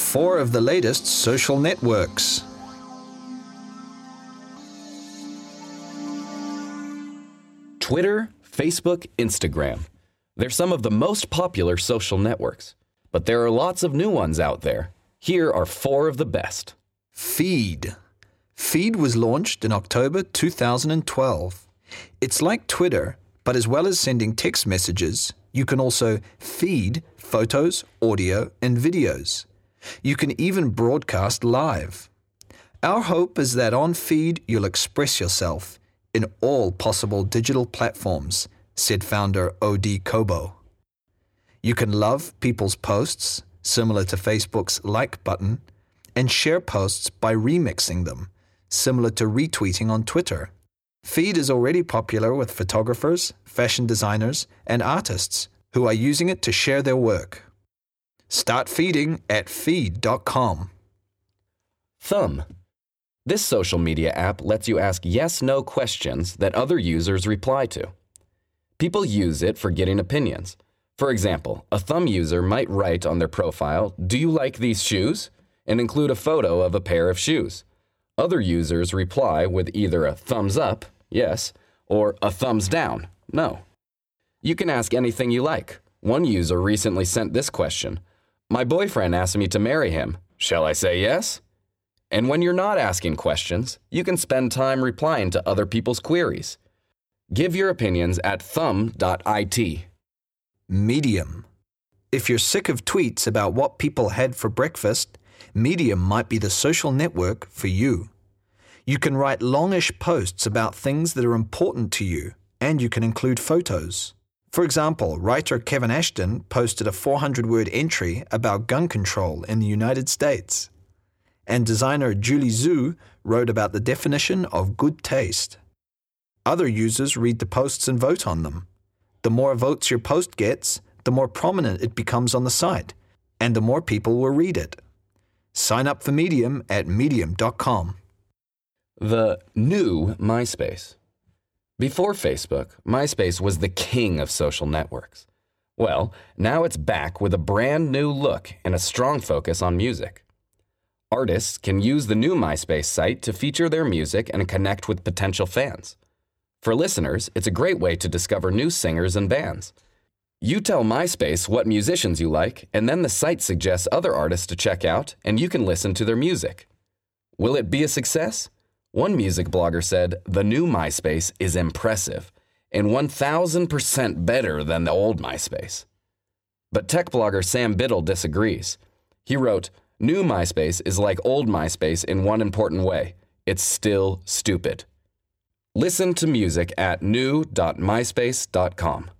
4 of the latest social networks. Twitter, Facebook, Instagram. They're some of the most popular social networks, but there are lots of new ones out there. Here are 4 of the best. Feed. Feed was launched in October 2012. It's like Twitter, but as well as sending text messages, you can also feed photos, audio, and videos. You can even broadcast live. Our hope is that on Feed you'll express yourself in all possible digital platforms, said founder O.D. Kobo. You can love people's posts, similar to Facebook's like button, and share posts by remixing them, similar to retweeting on Twitter. Feed is already popular with photographers, fashion designers, and artists who are using it to share their work. Start feeding at feed.com. Thumb. This social media app lets you ask yes/no questions that other users reply to. People use it for getting opinions. For example, a Thumb user might write on their profile, "Do you like these shoes?" and include a photo of a pair of shoes. Other users reply with either a thumbs up, yes, or a thumbs down, no. You can ask anything you like. One user recently sent this question: "My boyfriend asked me to marry him. Shall I say yes?" And when you're not asking questions, you can spend time replying to other people's queries. Give your opinions at thumb.it. Medium. If you're sick of tweets about what people had for breakfast, Medium might be the social network for you. You can write longish posts about things that are important to you, and you can include photos. For example, writer Kevin Ashton posted a 400-word entry about gun control in the United States. And designer Julie Zhu wrote about the definition of good taste. Other users read the posts and vote on them. The more votes your post gets, the more prominent it becomes on the site, and the more people will read it. Sign up for Medium at medium.com. The new MySpace. Before Facebook, MySpace was the king of social networks. Well, now it's back with a brand new look and a strong focus on music. Artists can use the new MySpace site to feature their music and connect with potential fans. For listeners, it's a great way to discover new singers and bands. You tell MySpace what musicians you like, and then the site suggests other artists to check out, and you can listen to their music. Will it be a success? One music blogger said, "The new MySpace is impressive and 1,000% better than the old MySpace." But tech blogger Sam Biddle disagrees. He wrote, "New MySpace is like old MySpace in one important way. It's still stupid." Listen to music at new.myspace.com.